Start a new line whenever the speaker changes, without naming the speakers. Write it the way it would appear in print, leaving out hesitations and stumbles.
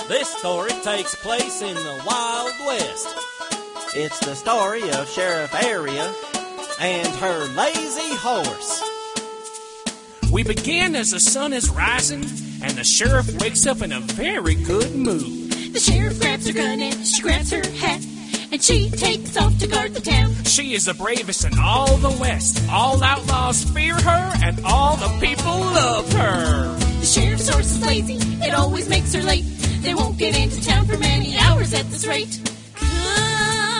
This story takes place in the Wild West. It's the story of Sheriff Area and her lazy horse.
We begin as the sun is rising, and the sheriff wakes up in a very good mood.
The sheriff grabs her gun and she grabs her hat, and she takes off to guard the town.
She is the bravest in all the West. All outlaws fear her, and all the people love her.
The sheriff's horse is lazy, it always makes her late. They won't get into town for many hours at this rate. Come